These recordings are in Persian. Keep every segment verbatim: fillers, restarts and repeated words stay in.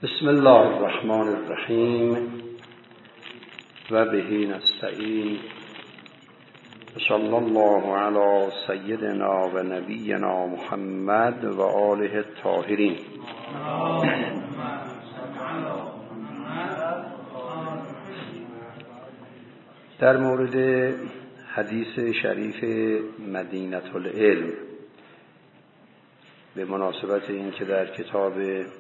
بسم الله الرحمن الرحیم و به نستعین. صلی الله علی سیدنا و نبینا محمد و آله الطاهرین. در مورد حدیث شریف مدینة العلم به مناسبت این که در کتاب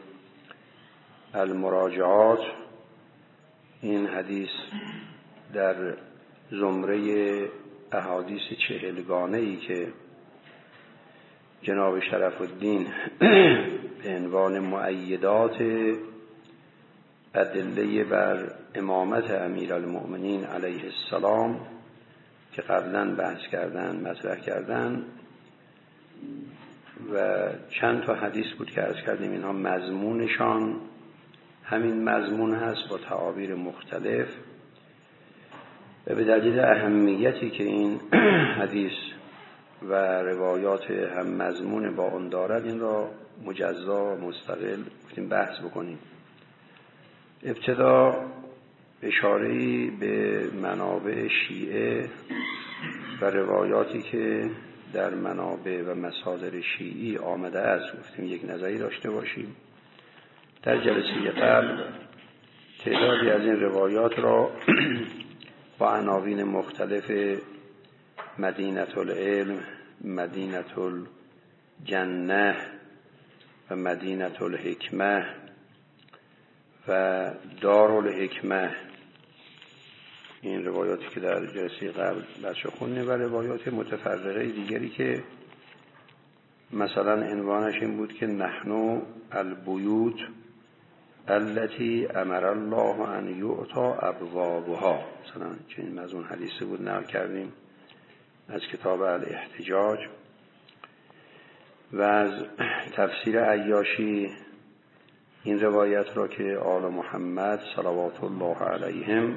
المراجعات این حدیث در زمره احادیث چهلگانه‌ای که جناب شرف الدین به عنوان مؤیدات ادله بر امامت امیرالمؤمنین علیه السلام که قبلا بحث کردن مطرح کردن و چند تا حدیث بود که عرض کردیم اینها مضمونشان همین مضمون هست با تعابیر مختلف و به دلیل اهمیتی که این حدیث و روایات هم مضمون با اون دارد این را مجزا مستقل گفتیم بحث بکنیم. ابتدا اشاره‌ای به منابع شیعه و روایاتی که در منابع و مصادر شیعی آمده است گفتیم یک نظری داشته باشیم. در جلسه قبل تعدادی از این روایات را با عناوین مختلف مدینة العلم، مدینة الجنة و مدینة الحکمة و دار الحکمة، این روایاتی که در جلسه قبل بچه خونده و روایات متفرقه دیگری که مثلا عنوانش این بود که نحن البیوت التي امر الله ان یعطا ابوابها، مثلا چنین مضمون حدیثی بود نقل کردیم از کتاب الاحتجاج. و از تفسیر عیاشی این روایت را که آل محمد صلوات الله علیهم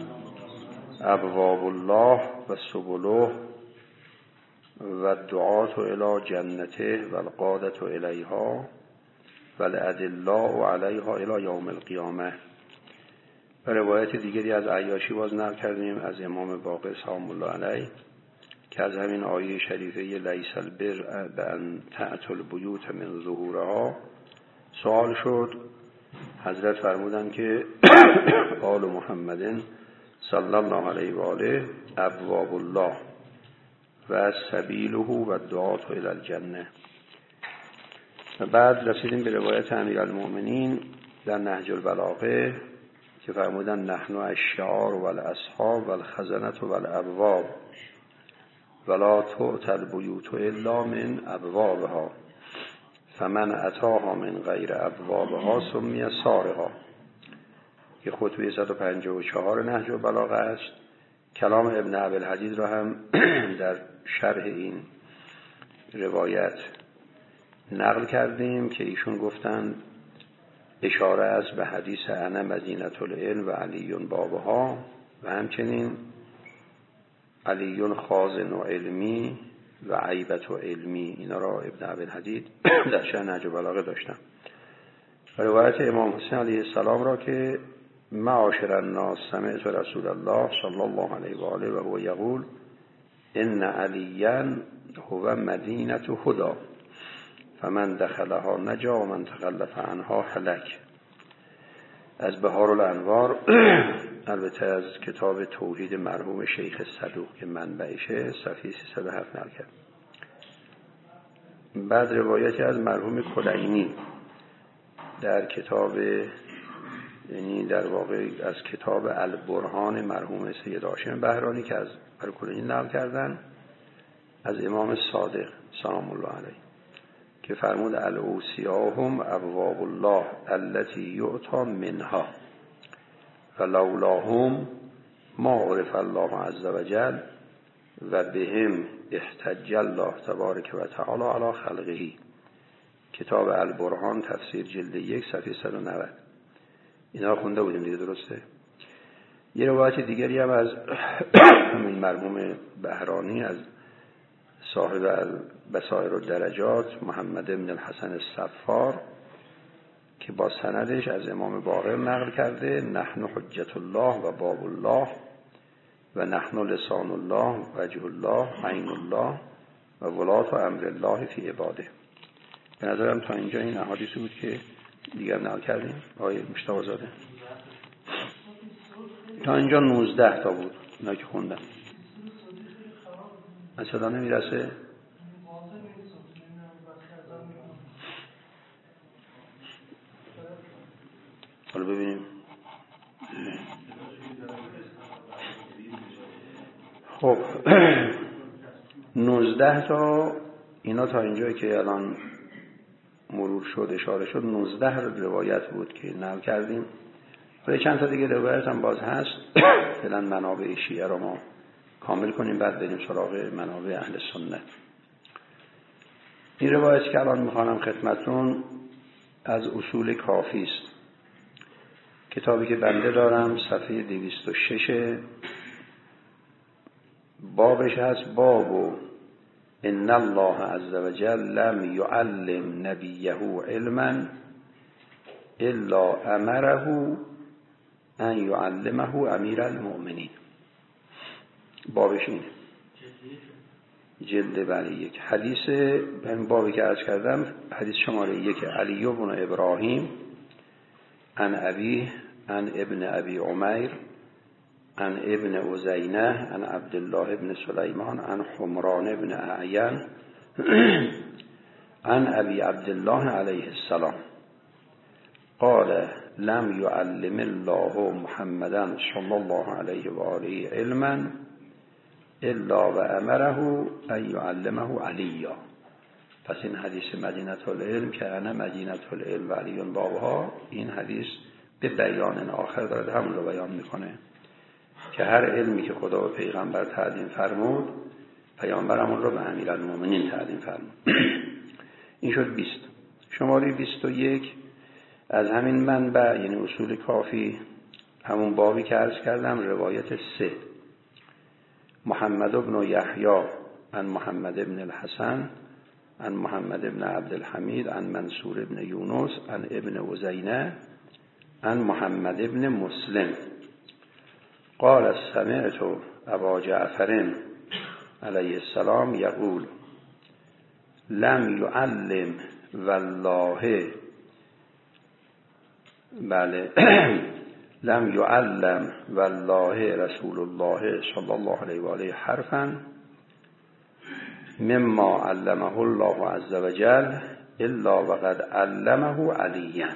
ابواب الله و سبله و الدعاة الی جنته و القادة الیها و الادلاء علیها الی یوم القیامه. و روایت دیگری از عیاشی باز نقل کردیم از امام باقر سلام الله علیه که از همین آیه شریفه لیس البر بان تأتوا البیوت من ظهورها سوال شد. حضرت فرمودند که آل محمد صلی الله علیه و آله ابواب الله و سبیله و الدعاة الی الجنه. و بعد رسیدیم به روایت امیرالمؤمنین در نهج البلاغه که فرمودند نحن الشعار و الاصحاب و الخزنة و الابواب ولا تؤتی البیوت الا من ابوابها فمن اتاها من غیر ابوابها سمی سارقا، که خطبه صد و پنجاه و چهار نهج البلاغه است. کلام ابن ابی‌الحدید را هم در شرح این روایت نقل کردیم که ایشون گفتند اشاره است به حدیث انا مدینة العلم و علی بابها و همچنین علی خازن و علمی و عیبت و علمی، اینا را ابن ابی‌الحدید در شرح نهج البلاغه داشتن. روایت امام حسین علیه السلام را که معاشر الناس سمعت رسول الله صلی الله علیه و آله و هو یقول ان علیا هو مدینة هدی فمن دخلها نجا و من تخلف عنها هلک. از بهار الانوار، البته از کتاب توحید مرحوم شیخ صدوق که منبعشه، صفحه سیصد و هفت نقل کرد. بعد روایتی از مرحوم کلینی در کتاب، یعنی در واقع از کتاب البرهان مرحوم سید هاشم بهرانی که از کلینی نقل کردن از امام صادق سلام الله علیه که فرمود الاوصیاهم ابواب الله التي یعطا منها و لولاهم ما عرف الله عز وجل و بهم احتج الله تبارک و تعالی علی خلقه. کتاب البرهان تفسیر جلد یک صفحه صد و نود. اینا خونده بودیم دیگه، درسته؟ یه روایت دیگری هم از همین مرحوم بهرانی از صاحب بصائر الدرجات محمد بن الحسن الصفار که با سندش از امام باقر نقل کرده نحن حجت الله و باب الله و نحن لسان الله وجه الله عین الله و ولات و امر الله فی عباده. به نظرم تا اینجا این احادیثی بود که دیگر نقل کردیم. آقای مجتبی زاده تا اینجا نوزده تا بود اینا که خوندم. اصلا نمیرسه. حالا ببینیم. خب نوزده تا اینا تا اینجایی که الان مرور شد اشاره شد نوزده روایت بود که نقل کردیم. ولی چند تا دیگه روایت هم باز هست. فعلا منابع شیعه رو ما کامل کنیم بعد بریم سراغ منابع اهل سنت. این روایت که الان میخوانم خدمتتون از اصول کافی است. کتابی که بنده دارم صفحه دویست و شش بابش هست بابو ان الله عز وجل لم يعلم نبيه علما الا امره ان يعلمه امیر المؤمنین. بابش اینه. جلد بله یک حدیث همین بابی که عرض کردم حدیث شماره یک علی بن ابراهیم عن ابیه عن ابن ابی عمیر عن ابن عزینه عن عبدالله ابن سلیمان عن حمران ابن اعین عن ابی عبدالله علیه السلام قال لم يعلم الله محمدا صلی الله علیه و آله علما الا و امره ان يعلمه علیا. پس این حدیث مدینه العلم که انا مدینه العلم و علی بابها، این حدیث به بیان آخر داره همون رو بیان میکنه که هر علمی که خدا و پیغمبر تعلیم فرمود پیامبر همون رو به امیرالمومنین تعلیم فرمود. این شد بیست. شماره بیست و یک از همین منبع یعنی اصول کافی همون بابی که عرض کردم روایت سه محمد بن یحیی عن محمد بن الحسن عن محمد بن عبدالحمید عن منصور بن یونس عن ابن عزینه عن محمد بن مسلم قال سمعت ابا جعفر علیه السلام یقول لم يعلم والله بله لم يعلم والله رسول الله صلی الله علیه و آله حرفا مما علمه الله عز وجل الا وقد علمه علیا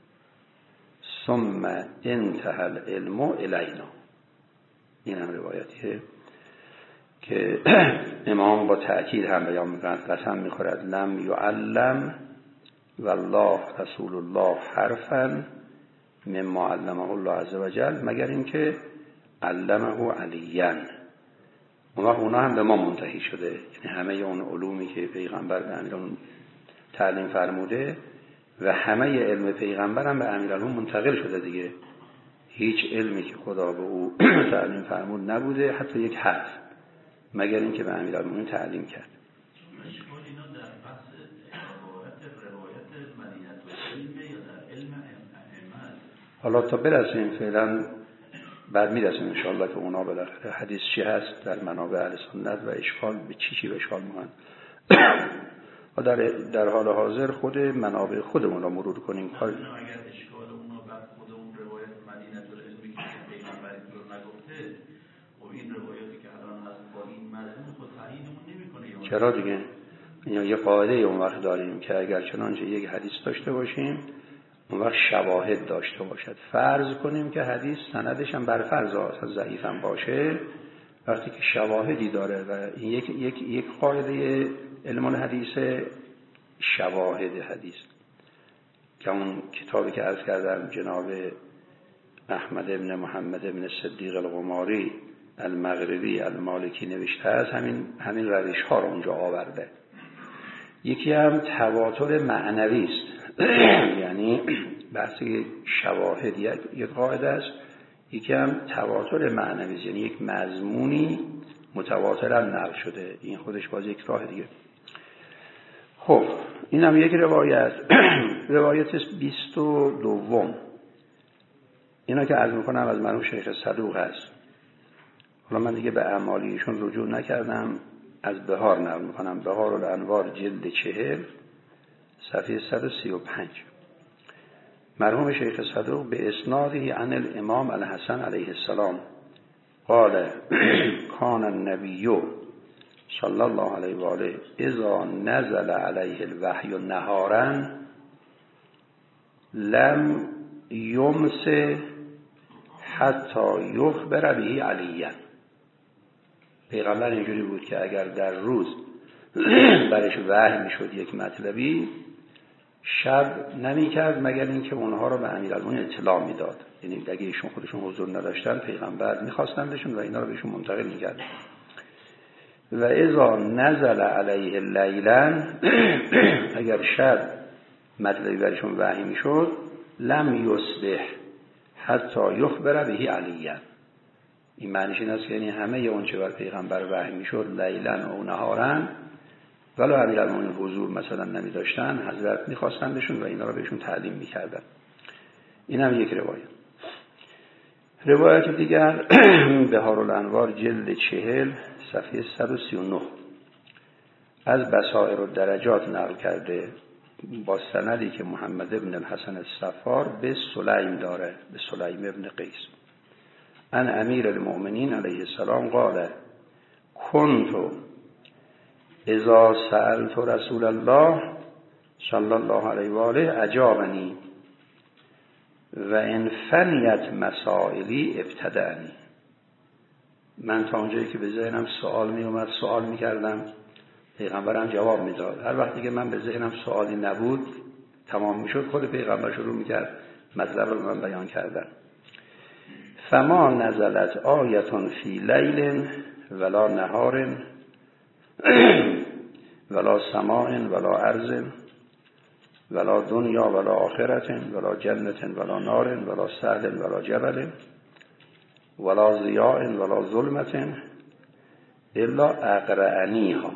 ثم انتهى العلم الینا. این هم روایتیه که امام با تأکید هم بیان میکنند قسم میخورد لم یعلم والله رسول الله حرفا مما علمه الله عز وجل مگر اینکه علمه علیا. اون وقت اونا هم به ما منتهی شده، یعنی همه اون علومی که پیغمبر به امیرالمومنین تعلیم فرموده و همه علم پیغمبر هم به امیرالمومنین منتقل شده دیگه. هیچ علمی که خدا به او تعلیم فرمود نبوده حتی یک حرف مگر اینکه به امیرالمومنین تعلیم کرد. حالا تا برسیم فعلا بعد میرسیم انشاءالله که اونا بالاخره حدیث چی هست در منابع اهل سنت و اشکال به چی چی به اشکال می‌کنن. و در در حال حاضر خود منابع خودمون رو مرور کنیم. کار اگر اشکال اونو بعد خود اون روایت مدینه العلمی که پیغمبر رو نگفته و این روایتی که الان هست با این مضمون خود تعیینمون نمی‌کنه. چرا دیگه؟ اینا یه قاعده اون وقت داریم که اگر چنانچه یک حدیث داشته باشیم اون وقت شواهد داشته باشد. فرض کنیم که حدیث سندش هم بر فرض اصلا ضعیف هم باشه، وقتی که شواهدی داره و این یک یک یک قاعده علم الحدیث شواهد حدیث که اون کتابی که عرض کردم جناب احمد ابن محمد ابن صدیق الغماری المغربی المالکی نوشته است، همین همین روش ها رو اونجا آورده. یکی هم تواتر معنوی است یعنی بحث شواهد یک قاعده است، یکی هم تواتر معنوی است یعنی یک مضمونی متواتر هم نقل شده. این خودش باز یک راه دیگه. خب اینم یک روایت. روایت بیست و دوم اینا که عرض میکنم از مرحوم شیخ صدوق هست. حالا من دیگه به اعمالیشون رجوع نکردم، از بهار نقل میکنم. بهار الانوار جلد چهل صفحه صد و سی و پنج. مرحوم شیخ صدوق به اسناده عن الامام الحسن علیه السلام قال کان النبی صلی الله علیه و آله اذا نزل علیه الوحی نهارا لم یمس حتی یخبر به علیه. پیغمبر اینجوری بود که اگر در روز برش وحی میشد یک مطلبی، شب نمی کرد مگر اینکه اونها رو به امیرالمومنین اطلاع میداد. یعنی اگه ایشون خودشون حضور نداشتن پیغمبر میخواستن بهشون و اینا رو بهشون منتقل میکرد. و اذا نزل علیه لیلا اگر شب مطلبی برشون وحی میشد لم یصبح حتی یخبر به علیه. این معنیش این است که یعنی همه اون چه بر پیغمبر وحی میشد لیلا و نهارا ولی امیرالمومنین حضور مثلا نمی داشتن، حضرت میخواستن بهشون و اینا رو بهشون تعلیم میکردن. این هم یک روایت. روایت دیگر بهار الانوار جلد چهل صفحه صد و سی و نه از بصائر الدرجات نقل کرده با سندی که محمد ابن الحسن الصفار به سلیم داره، به سلیم ابن قیس. ان امیر المؤمنین علیه السلام قال کنت اذا سألت رسول الله صلی الله علیه و آله اجابنی و ان فنیت مسائلی ابتدعنی. من تا اونجایی که به ذهنم سوال می اومد سوال می کردم، پیغمبرم جواب می داد. هر وقتی که من به ذهنم سوالی نبود تمام می شد، خود پیغمبر شروع می کرد مطلب رو من بیان کردن. فما نزلت آیتون فی لیل ولا نهار ولا سماء ولا ارض ولا دنیا ولا آخرت ولا جنت ولا نار ولا سعد ولا جبل ولا ضیاء ولا ظلمت الا اقرعنیها.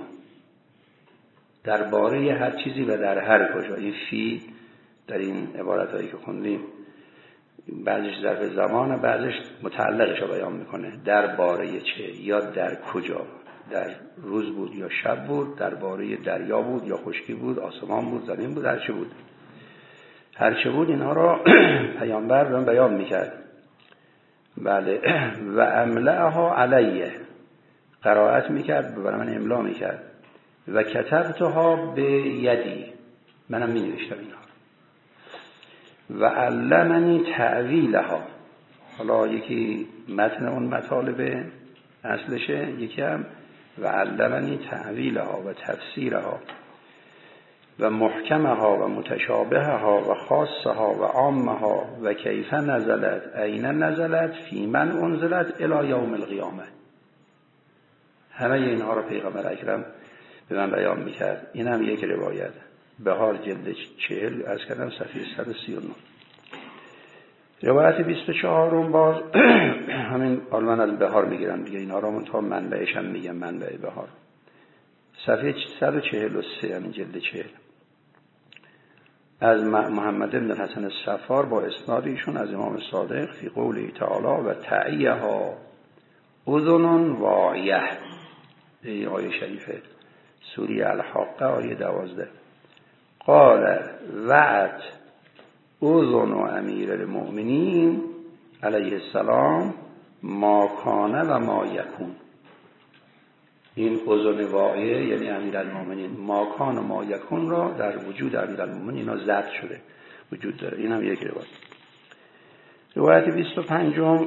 درباره هر چیزی و در هر کجا. این فی در این عبارت هایی که خوندیم بعضش ظرف زمان و بعضش متعلقش رو بیان میکنه. درباره چه یا در کجا، در روز بود یا شب بود، درباره دریا بود یا خشکی بود، آسمان بود، زمین بود، هرچه بود هرچه بود اینها را پیامبر به بیان میکرد. بله. و املأها علیه، قرائت میکرد، برای من املا میکرد. و کتبتها به یدی، منم می نوشتم اینها. و علمنی تعویلها، حالا یکی متن اون مطالب اصلشه، یکی هم و علمنی تعویلها و تفسیرها و محکمها و متشابهها و خاصها و عامها و کیف نزلت این نزلت فی من انزلت الی یوم القیامه. همه اینها را پیغمبر اکرم به من بیان میکرد. این هم یک روایت. بهار جلد چهل از کردم صفحه صد و سی و نه. روایت بیست و چهارم باز همین آلمان از بهار میگیرن دیگه، اینها را منتها منبعش هم میگم منبع بهار. صفحه صد و چهل و سه همین جلد چهل از محمد بن الحسن الصفار با اسناد ایشون از امام صادق فی قوله تعالی و تعیها اذن واعیه. این آیه شریفه سوره الحاقه آیه دوازده. قال وعد اذن امیر المؤمنین علیه السلام ما کان و ما یکون. این اذن واعیه یعنی امیر المؤمنین، ما کان و ما یکون را در وجود امیر المؤمنین اینا ضبط شده وجود داره. این هم یک روایت. روایت بیست و پنجم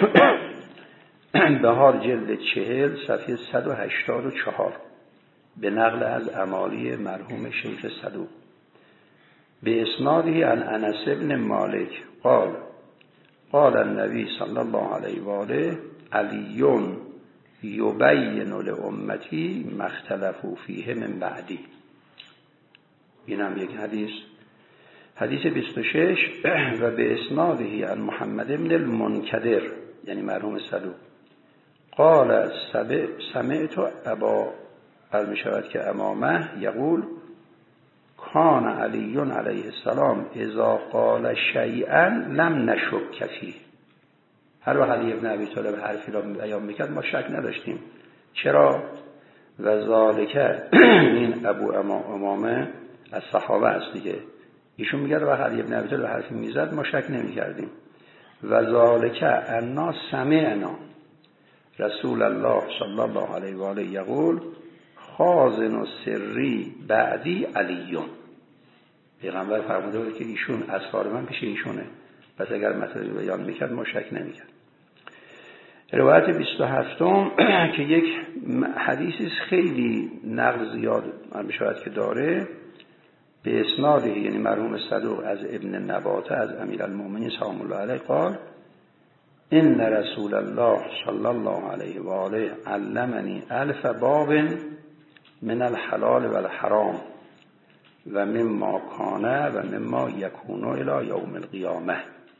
بهار جلد چهل صفحه صد و هشتاد و چهار به نقل از امالی مرحوم شیخ صدوق به اسناده عن انس بن مالک قال قال النبی صلی الله علیه و آله علیون یبین لامتی ما اختلفوا فیه من بعدی. این هم یک حدیث. حدیث بیست و شش و به اسناده عن محمد بن المنکدر یعنی مرحوم صدوق قال سمعت ابا قال می شود که امامه یقول کان علی علیه السلام اذا قال شیئا لم نشک فیه. هر وقت علی ابن ابی طالب حرفی را بیان میکرد ما شک نداشتیم. چرا؟ و ذالک این ابو امامه از صحابه است دیگه، ایشون میگه وقت علی ابن ابی طالب حرفی میزد ما شک نمیکردیم. و ذالک انا سمعنا رسول الله صلی الله علیه و آله یقول خازن السری بعدی علیون. پیغمبر فرموده بود که ایشون اسرار من پیش ایشونه، پس اگر مطلبی بیان میکرد ما شک نمیکرد. روایت بیست و هفتم که یک حدیثی خیلی نقل زیاد میشود که داره به اسناده، یعنی مرحوم صدوق از ابن نباته از امیرالمومنین سلام الله علیه قال ان رسول الله صلی الله علیه و آله علمنی الف باب من الحلال و الحرام و مما کانه و مما یکونه الی یوم القیامه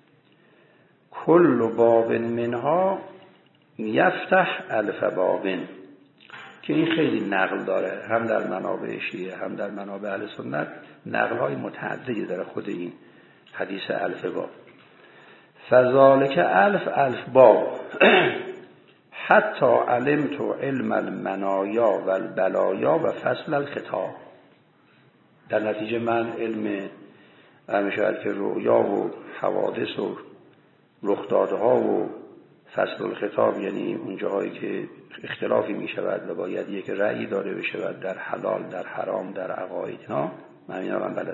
کل باب منها یفتح الف باب. که این خیلی نقل داره، هم در منابع شیعه هم در منابع اهل سنت نقل های متعددی داره خود این حدیث الف باب. فذالک الف الف باب حتی علمت علم المنایا و البلایا و فصل الخطاب. در نتیجه من علم شاید که رؤیا و حوادث و رخدادها و فصل الخطاب، یعنی اون جاهایی که اختلافی می شود و باید یک رأی داره بشود در حلال در حرام در عقاید ها، من اینا رو هم بلد.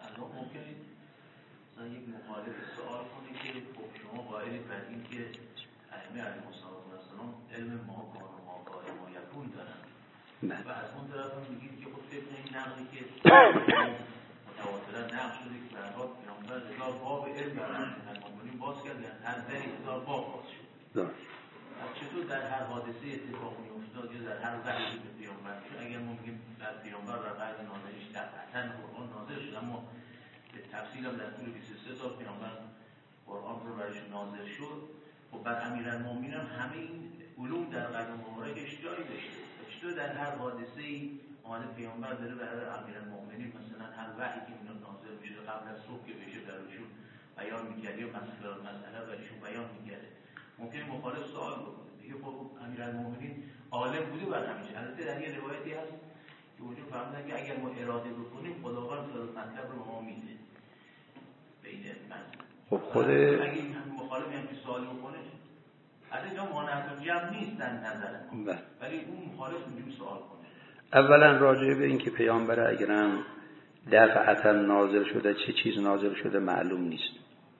یک مخالف سوال کنه که خب شما قائلید بر این که ائمه علیهم السلام علم ما کان و ما کان ما یکون دارن و از اون طرف هم میگید که خب طبق این نقلی که متواترا نقل شده که به هر حال پیامبر هزار باب علم برای المؤمنین باز کرد، یعنی هر دری هزار باب باز شد. از چطور در هر حادثه اتفاق میافتاد یا در هر وحی به پیامبر شد؟ اگر ما میگیم در پیامبر در قرن نازلش طبعا قرآن نازل شد، اما به تفصیل هم در طول بیست و سه سال پیامبر قرآن رو برایش نازل شد. خب بر امیرالمومنین هم همه این علوم در قرن مبارکش جایی داشته. چطور در هر حادثه ای آمده پیامبر داره برای امیرالمومنین مثلا هر وحی که اینا نازل میشه قبل از صبح که بشه برایشون بیان میکرد یا مسئله مسئله برایشون بیان میکرد، ممکنه مخالف سوال بکنه دیگه خب امیرالمومنین عالم بوده بر همیشه. البته در یه روایتی هست که اونجا فهمیدن که اگر ما اراده بکنیم خداوند مطلب رو به ما میده بین من. خب خود اگه این مخالف هم که سوال بکنه از اینجا مانعت جمع نیست در نظر ما، ولی اون مخالف اینجوری سوال کنه. اولا راجع به این که پیامبر اگرم دفعتا نازل شده چه چیز نازل شده معلوم نیست.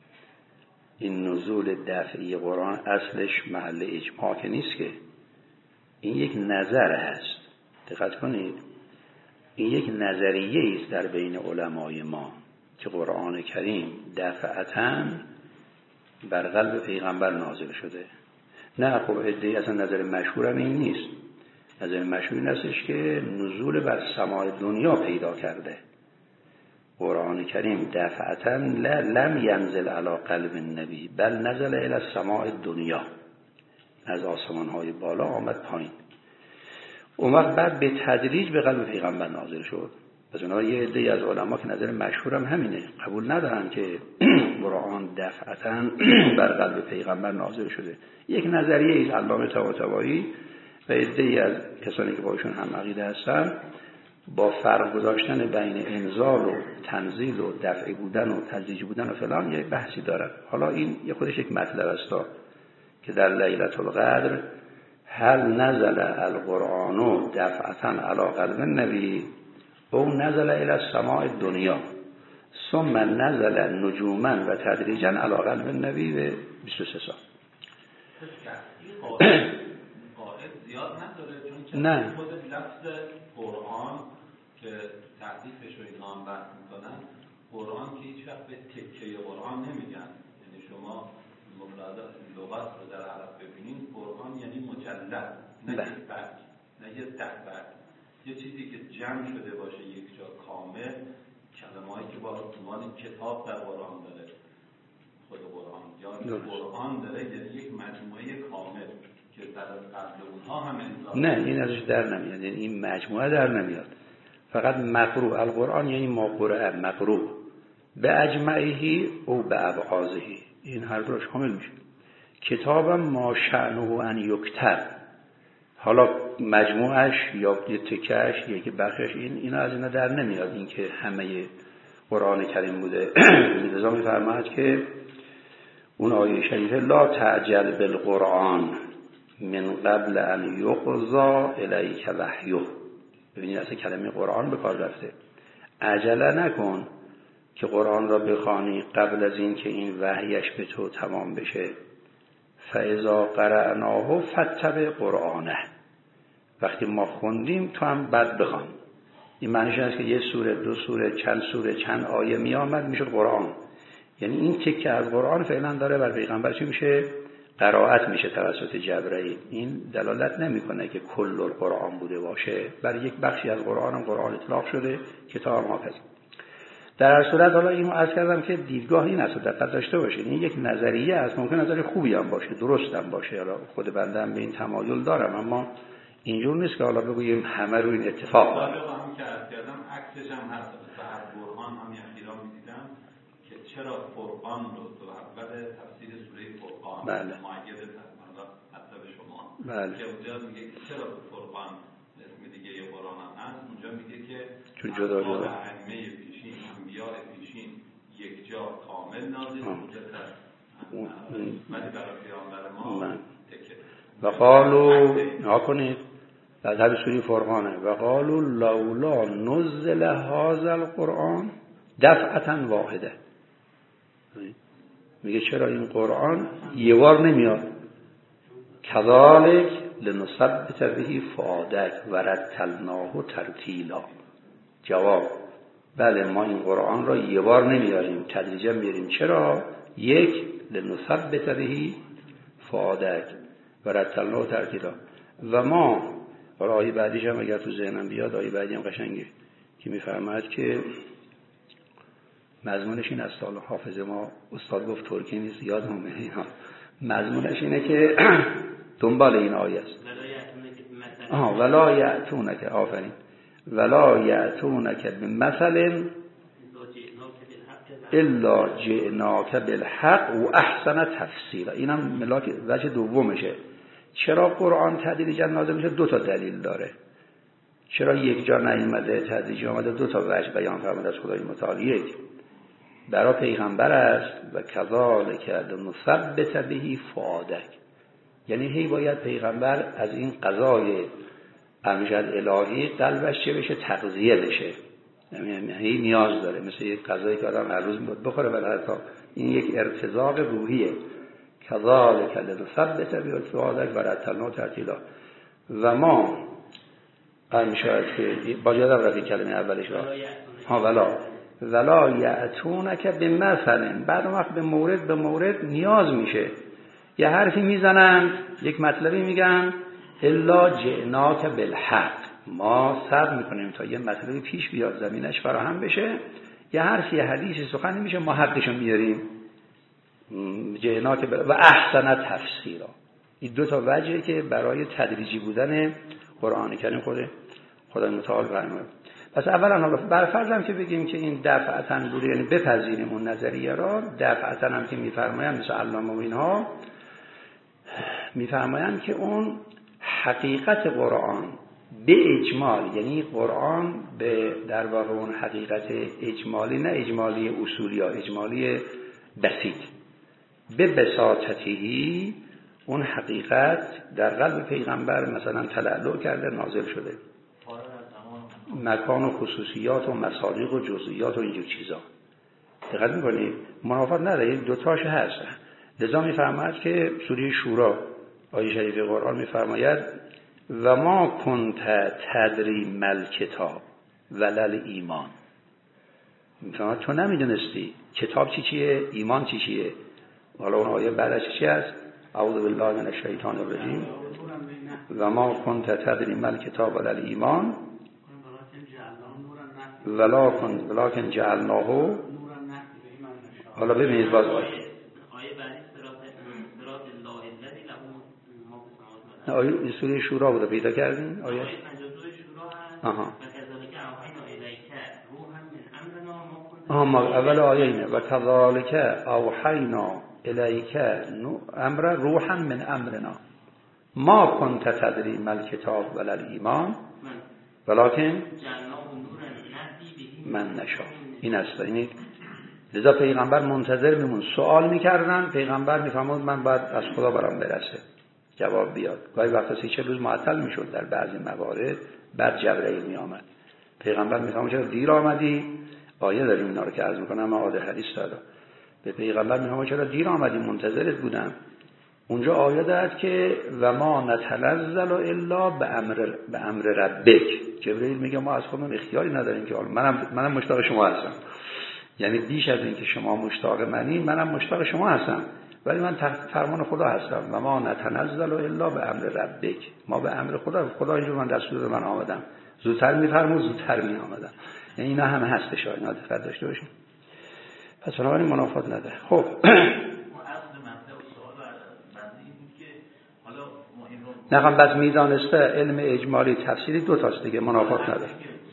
این نزول دفعی قرآن اصلش محل اجماع که نیست، که این یک نظر هست. دقت کنید، این یک نظریه است در بین علمای ما که قرآن کریم دفعتا بر قلب پیغمبر نازل شده. نه خب ادعای اصلا نظر مشهور هم این نیست. نظر مشهور این استش که نزول بر سماع دنیا پیدا کرده. قرآن کریم دفعتا لم ینزل علی قلب النبی بل نزل الی السماع دنیا، از آسمان های بالا آمد پایین. اون وقت بعد به تدریج به قلب پیغمبر نازل شد. پس اونها یه عده از علما که نظر مشهور هم همینه، قبول ندارن که قرآن دفعتا بر قلب پیغمبر نازل شده. یک نظریه از علامه طباطبایی و عده از کسانی که با ایشون هم عقیده هستن با فرق گذاشتن بین انزال و تنزیل و دفعی بودن و تدریجی بودن و فلان یک بحثی دارن. حالا این یه خودش یک مطلب است که در لیلة القدر هل نزل القرآن دفعتا علی قلب النبی او نزل الی السماع الدنیا ثم نزل نجوما و تدریجا علی قلب النبی به بیست و سه سال. قائد زیاد نداره چون نه خود لفظ قرآن که تعریفش رو اینا هم بحث میکنن، قرآن که هیچ وقت به تکه قرآن نمیگن. یعنی شما مفردات لغت رو در عرب ببینید قرآن یعنی مجلد، نه یک برگ، نه یک ده برگ، یه چیزی که جمع شده باشه یک جا کامل، کلمه‌ای که با عنوان کتاب در قرآن داره خود قرآن یا قرآن داره، یعنی یک مجموعه کامل که در قبل اونها هم انزال. نه این ازش در نمیاد، یعنی این مجموعه در نمیاد. فقط مقروء القرآن یعنی ما قرأ مقروء به اجمعهی او به ابعاضهی، این هر دوش کامل میشه. کتابم ما شأنه ان یکتب، حالا مجموعش یا یه تکش یا که بخشش این اینا از اینا در نمیاد، این که همه قرآن کریم بوده. لذا می‌فرماید که اون آیه شریفه لا تعجل بالقرآن من قبل ان یقضا الیک وحیه، ببینید اصلا کلمه قرآن به کار رفته. عجله نکن که قرآن را بخوانی قبل از این که این وحیش به تو تمام بشه. فاذا قرأناه فاتبع قرآنه، وقتی ما خوندیم تو هم بعد بخوان. این معنیش است که یه سوره، دو سوره، چند سوره، چند آیه می آمد میشه قرآن. یعنی این تکه از قرآن فعلا داره بر پیغمبر چی میشه؟ قرائت میشه توسط جبرئیل. این دلالت نمیکنه که کل القرآن بوده باشه، برای یک بخشی از قرآن هم قرآن اطلاق شده، کتاب حافظ. در هر صورت حالا اینو عرض کردم که دیدگاه این است، دقت داشته باشید. این یک نظریه است، ممکن نظر خوبی هم باشه، درست هم باشه، حالا خود بنده هم به این تمایل دارم، اما اینجور نیست که حالا بگوییم همه رو این اتفاق داره. حالا هم که عرض کردم عکسش هم هست. در قرآن هم اخیرا می‌دیدم که چرا فرقان رو تو اول تفسیر سوره فرقان مؤید تقریبا حتی به شما بله. که اونجا میگه چرا فرقان اسم دیگه یه قرآن هم هست، اونجا میگه که چون جدا جدا ائمه پیشین، انبیاء پیشین یک جا کامل نازل شده ولی برای پیامبر ما تکه. و قالوا ناکنید از هر سوره فرقانه و قالوا لولا نزل هذا القرآن دفعة واحده، میگه چرا این قرآن یه بار نمیاد. کذالک لنثبت به فؤادک و رتلناه ترتیلا. جواب بله، ما این قرآن را یه بار نمیاریم، تدریجا میاریم. چرا؟ یک لنثبت به فؤادک و رتلناه ترتیلا. و ما آیه بعدیش هم اگر تو ذهنم بیاد، آیه بعدی هم قشنگه که میفرماید که مضمونش این است، حالا حافظ ما استاد گفت ترکی نیست یادم میاد، مضمونش اینه که دنبال این آیه است. آها ولا یأتونک، آفرین، ولا یأتونک بمثل الا جئناک بالحق و احسن تفسیرا. اینم ملاک وجه دومشه. چرا قرآن تدریجا نازل میشه؟ دو تا دلیل داره. چرا یک جا نیامده تدریجی آمده؟ دو تا وجه بیان فرموده از خدای متعال. یک برای پیغمبر است و کذالک لنثبت به فؤادک، یعنی هی باید پیغمبر از این قضای امجد الهی قلبش چه بشه؟ تغذیه بشه. یعنی هی نیاز داره، مثل یک غذایی که آدم هر روز میاد بخوره، ولی حتی این یک ارتزاق روحیه. کذالک لنثبت به فؤادک و رتلناه ترتیلا. و ما قرم شاید که با یادم رفت کلمه اولش را ها ولا ولا یأتونک بمثل، بعد وقت به مورد به مورد نیاز میشه، یه حرفی میزنن، یک مطلبی میگن، الا جئناک بالحق، ما صبر میکنیم تا یه مطلبی پیش بیاد زمینش فراهم بشه، یه حرفی حدیثی سخنی میشه، ما حقشو میاریم. جئناک و احسن تفسیرا. این دو تا وجهه که برای تدریجی بودن قرآن کریم خود خدای متعال فرمود. پس اولا حالا برفرض هم که بگیم که این دفعتاً بوده، یعنی بپذیریم اون نظریه را، دفعتاً هم که میفرمایند مثل علامه و اینها میفرمایند که اون حقیقت قرآن به اجمال، یعنی قرآن به در واقع اون حقیقت اجمالی، نه اجمالی اصولی یا اجمالی بسیط، به بساطتی اون حقیقت در قلب پیغمبر مثلا تلالو کرده، نازل شده، مکان و خصوصیات و مصادیق و جزئیات و اینجور چیزا. دقت می‌کنید؟ منافات نداره، دو تاش هست. لذا می‌فرماید که سوره شورا آیه شریف قرآن می‌فرماید و ما کنت تدری مل کتاب ولل ایمان. می‌فرماید تو نمی‌دونستی کتاب چی چیه، ایمان چی چیه. حالا اون آیه بعدش چی است؟ اعوذ بالله من الشیطان الرجیم و ما کنت تدری مل کتاب ولل ایمان ولکن ولکن جعلناه. حالا ببینید باز آیه آیه این سوره شورا بوده، پیدا کردین آیه؟ آها اما اول آیه اینه و کذالک اوحینا الیک امر روحا من امرنا ما کنت تدری ما الکتاب ولا الایمان ولکن من نشا. این است. این لذا پیغمبر منتظر میمون، سوال میکردن، پیغمبر میفهمود من باید از خدا برام برسه جواب بیاد. گاهی وقتا سی چه روز معطل میشد در بعضی موارد، بعد جبرئیل میآمد. پیغمبر میفهمود چرا دیر آمدی. آیه داریم اینا رو که عرض میکنم، من عاده حدیث دادم. به پیغمبر میفهمود چرا دیر آمدی، منتظرت بودم. اونجا آیه داد که و ما نتنزل الا به امر به امر ربک. جبرئیل میگه ما از خودمون اختیاری نداریم که منم منم مشتاق شما هستم، یعنی بیش از این که شما مشتاق منی، منم مشتاق شما هستم، ولی من تحت فرمان خدا هستم. و ما نتنزل الا به امر ربک، ما به امر خدا، خدا اینجور من دستور من آمدم، زودتر میفرمود زودتر می آمدم. یعنی اینا همه هستش، اینا دقت داشته باشیم. پس بنابراین منافات نداره. خب نخوام بس میدانسته علم اجمالی تفسیری دو تاست دیگه، منافات نداره.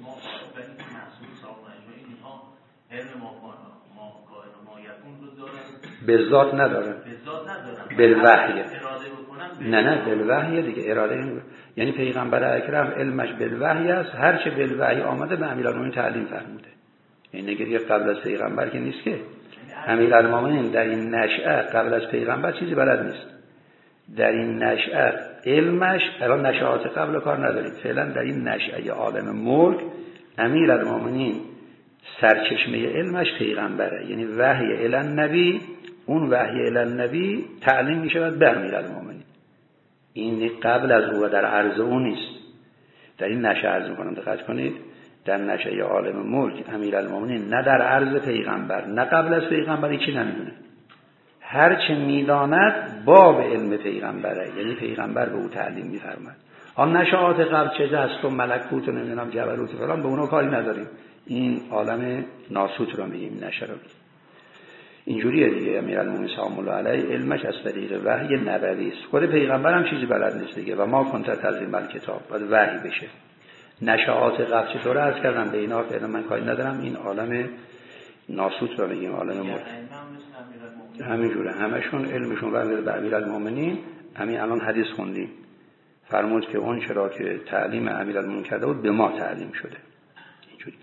به ذات نداره، بالوحی. نه نه بالوحی دیگه، اراده این. یعنی پیغمبر اکرم علمش بالوحی است، هر چه بالوحی آمده به امیرالمومنین تعلیم فرموده. این نگه قبل از پیغمبر که نیست که. امیرالمومنین در این نشأه قبل از پیغمبر چیزی بلد نیست. در این نشأه علمش، الان نشأات قبل کار نداریم، فعلا در این نشأه عالم ملک امیرالمومنین سرچشمه علمش پیغمبره. یعنی وحی الی النبی، اون وحی الی النبی تعلیم می شود به امیرالمومنین. این قبل از او و در عرض او نیست. در این نشأه عرض میکنم دقت کنید، در نشأه عالم ملک امیرالمومنین نه در عرض پیغمبر نه قبل از پیغمبر هیچی نمیدونه. هر چه میداند باب علم پیغمبره، یعنی پیغمبر به او تعلیم میفرماید. آن نشأات قبل چه هست و ملکوت و نمیدونم جبروت فلان، به اونا کاری نداریم. این عالم ناسوت رو میگیم، نشه رو. اینجوریه دیگه. امیرالمومنین سلام الله علیه علمش از طریق وحی نبوی است. خود پیغمبر هم چیزی بلد نیست دیگه. و ما کنت تدری ما الکتاب، باید وحی بشه. نشأات قبل چطوره عرض کردم به اینا فعلا من کاری ندارم. این عالم ناسوت رو میگیم، عالم ملک. همینجوره همشون علمشون برمیگرده به امیرالمومنین. همین الان حدیث خوندیم، فرمود که اون چرا که تعلیم امیرالمومنین کرده بود به ما تعلیم شده. اینجوری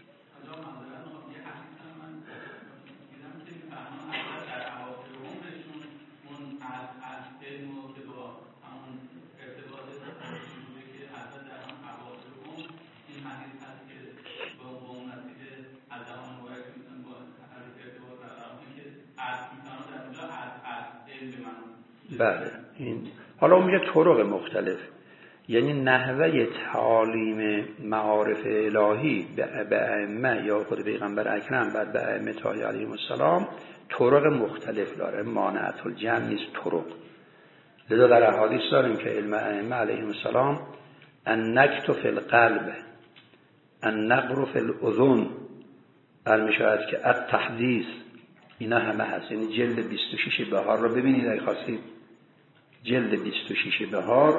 بله. این حالا اون میگه طرق مختلف، یعنی نحوه تعالیم معارف الهی به ائمه یا خود پیغمبر اکرم بعد به ائمه طاهرین علیهم السلام طرق مختلف داره. مانعت الجمع نیست طرق. لذا در احادیث داریم که علم ائمه علیهم السلام النکت فی القلب، النقر فی الاذن، علم شاید که التحدیث، اینا همه هست. یعنی جلد بیست و شش بهار رو ببینید اگه خواستید، جلد بیست و شش بهار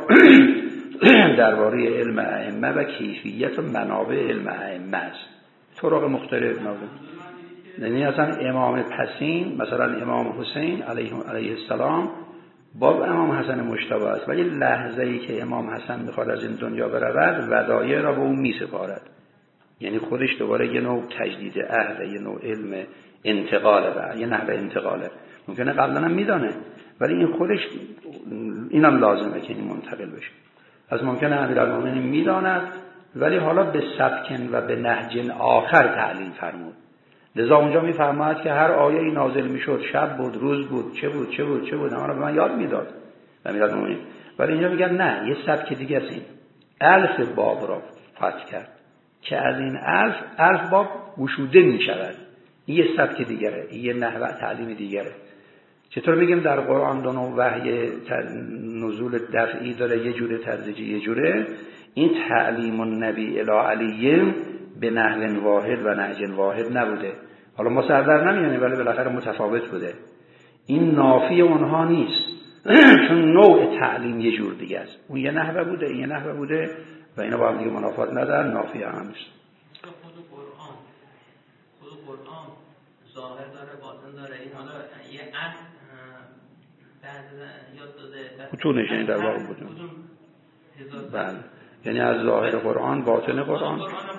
درباره علم ائمه و کیفیت و منابع علم ائمه است. طرق مختلف موجود. یعنی اصلا امام پسین مثلا امام حسین علیه علیه السلام با امام حسن مجتبی است، ولی لحظه ای که امام حسن میخواد از این دنیا برود ودایع را به اون میسپارد. یعنی خودش دوباره یه نوع تجدید عهد، یه نوع علم انتقاله و یه نحوه انتقاله. ممکنه قبلا هم میدانه ولی این خودش اینم لازمه که این منتقل بشه. از ممکنه امیرالمومنین میداند ولی حالا به سبکن و به نهج آخر تعلیم فرمود. لذا اونجا میفرماید که هر آیه نازل میشد، شب بود روز بود چه بود چه بود چه بود اما رو به من یاد میداد امیرالمومنین. ولی اینجا میگن نه، یه سبک دیگه است. این الف باب را فتح کرد که از این الف الف باب گشوده میشود. این یه سبک دیگره، این یه نحوه تعلیم دیگره. چطور بگیم در قرآن دو نوع وحی نزول دفعی داره، یه جوره تدریجی یه جوره. این تعلیم النبی الی علی به نحو واحد و نهج واحد نبوده. حالا ما سردر نمیانه ولی بالاخره متفاوت بوده. این نافی اونها نیست چون نوع تعلیم یه جور دیگه است. اون یه نحوه بوده این یه نحوه بوده و اینا با هم دیگه منافات ندارن، نافی هم نیست. خود قرآن خود قرآن ظاهر داره باطن داره. این حالا یه اصل بعد یاد داده خطونش این در واقع بودن. بله یعنی از ظاهر قرآن باطن قرآن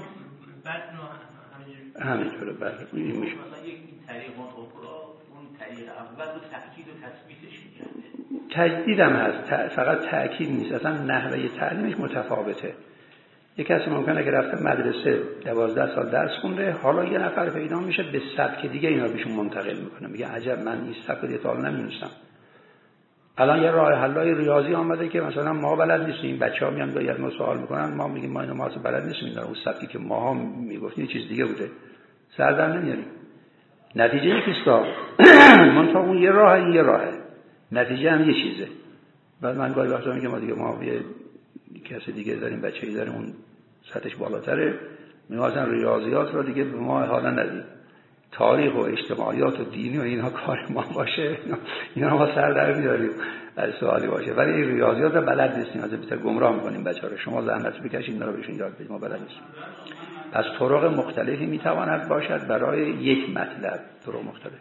همینطوره. بله این میشه مثلا یک طریق اخرى اون طریق اول رو تأکید و تثبیتش می‌کنه. تجدید هم هست، فقط تأکید نیست، اصلا نحوه تعلیمش متفاوته. یک کسی ممکنه که رفته مدرسه دوازده سال درس خونده، حالا یه نفر پیدا میشه به سبک دیگه اینا بهشون منتقل میکنه، میگه عجب من این سبک دیگه تا حالا نمی‌دونستم. الان یه راه حلای ریاضی آمده که مثلا ما بلد نیستیم، بچه‌ها میان باید ما سوال میکنن، ما میگیم ما اینو ما بلد نیستیم، اینا اون سبکی که ماها میگفتیم چیز دیگه بوده، سر در نمیاریم. نتیجه یکیست من تا اون یه راه این یه راهه، نتیجه هم یه چیزه. بعد من گاهی وقتا میگم ما دیگه ما یه کسی دیگه داریم، بچه‌ای داریم اون سطحش بالاتره، می‌خواستن ریاضیات رو دیگه به ما حالا ندید، تاریخ و اجتماعیات و دینی و اینها کار ما باشه، اینا ما سر در میاریم از سوالی باشه، ولی این ریاضیات رو بلد نیستیم، از بیشتر گمراه می‌کنیم بچه‌ها. شما زحمت بکشید اینا رو بهشون یاد بدید، ما بلد نیستیم. از طرق مختلفی میتواند باشد برای یک مطلب، طرق مختلف.